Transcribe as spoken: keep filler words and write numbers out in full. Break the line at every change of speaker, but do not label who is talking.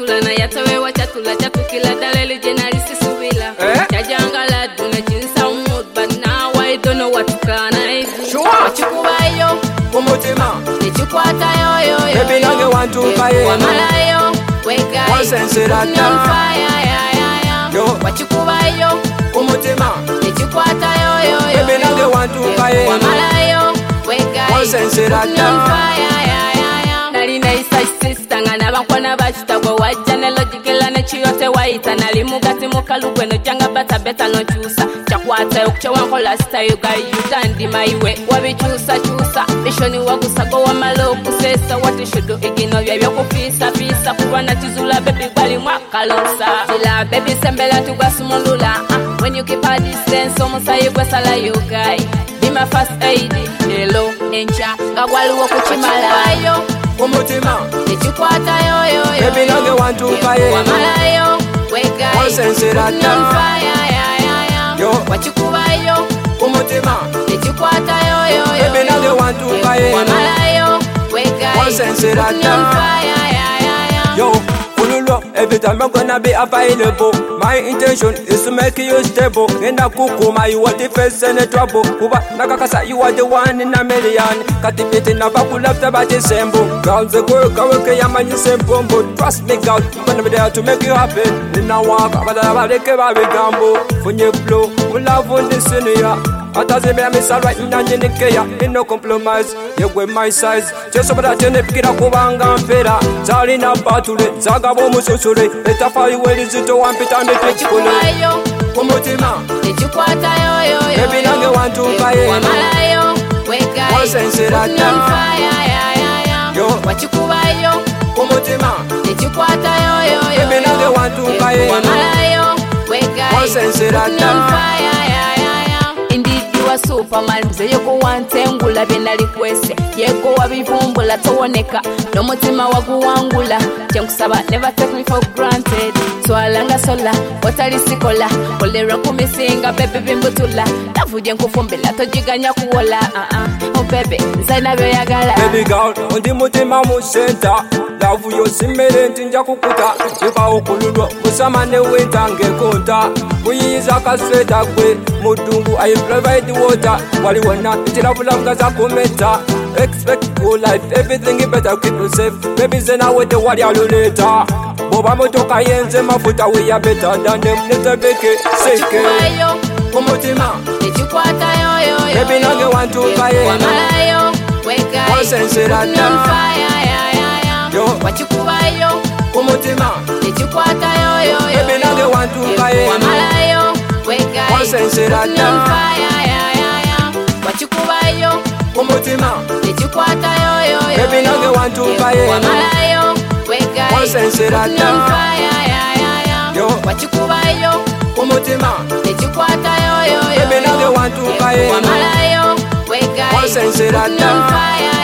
chatula na yatawewa chatula chatukila daleli jenalisi subila
eh?
Chajangala dune jinsa mood but now I don't know what kana is
Sure
Wachikubayo
Kumutima
Nichukwata yo yo yo
Baby nange wantu kaye
Wamalayo Wegai
Wansensirata
Nyamfaya ya ya ya
Yo
Wachikubayo
Kumutima
Nichukwata yo yo yo
Baby nange wantu kaye
Wamalayo Wegai
Wansensirata
Nyamfaya ya ya ya Nalina isa sister ngana bankwana bachitagwa wajane logikela ne chiyote waita nali mugati mukalugwe no janga bata beta no chusa chakwata yokuche wankola style guy yutandi maiwe wabichusa chusa bishoni wagusago wa maloku sesa what you should do igino byabyo kufisa fisa kubana tizula baby bali mwakalosa zila baby sembela tugwasumulula uh, when you keep a distance omusayi gwesala you guy be my first aid hello encha ngagwaluwo kuchimala
Kumutima
Nichukwata yo yo yo
Baby nange wantu kaye
Wamalayo Wegai
Wansensirata
Nyamfaya ya ya ya
Yo
Wachikubayo
Kumutima
Nichukwata yo yo yo
Baby nange wantu kaye
Wamalayo Wegai
Wansensirata
Nyamfaya ya ya ya
Yo Fululu every time I'm gonna be available. My intention is to make you stable. Nenda kukuma you are the first in the trouble. Kuba nakakasa you are the one in a million. Katifiti na bakulafta bati sembo. Girls the work awake yamanyi sembo. Trust me girl, I'm gonna be there to make you happy. Nina waka bada badeke babi gambo. Funye flow, love on the senior. Ataze me miss right in the Kenya. In no compromise, you with my size. Just over that you kira kubanga mpera. Zali na batule, zaga bomu susure. Eta fari weli zito wampita ne techikule. Kumutima
Nichukwata yo yo yo
Baby nange wantu kaye
Wamalayo Wegai
Wansensirata
Nyamfaya ya ya ya
Yo
Wachikubayo
Kumutima
Nichukwata yo yo yo
Baby nange wantu kaye
Wamalayo Wegai
Wansensirata
Nyamfaya ya ya ya Indeed you are Superman mze yoko wantengula benalikwese yego wabivumbula towoneka n'omutima waguwangula kyenkusaba never take me for granted twalanga sola otalisikola kolera kumisinga bebe bimbutula tavuje nkufumbila tojiganya kuwola uh -uh. Oh baby nzaina byoyagala
Baby girl undi mutima mu center lavu yosimere ntinja kukuta iba okululwa musamane wentange konta kuyiza kasweta kwe mudungu I provide water wali wana itirabula mgaza kumeta expect good life everything is better keep you safe baby zena with the wali aluleta boba motoka yenze mafuta we are better than them little beke seke kumutima
nichukwata yo yo yo
baby nange wantu kaye
Wamalayo Wegai
Wansensirata
Nyamfaya ya ya ya
Yo
Wachikubayo
Kumutima
Nichukwata yo yo yo
baby nange wantu kaye
Wamalayo Wegai
Wansensirata
Nyamfaya ya ya ya Wachikubayo
Kumutima
Nichukwata yo yo yo
baby nange wantu kaye
Wamalayo Wegai
Wansensirata
Nyamfaya ya ya ya
Yo
Wachikubayo
Kumutima
Nichukwata yo yo yo
baby nange wantu kaye
Wamalayo Wegai
Wansensirata
Nyamfaya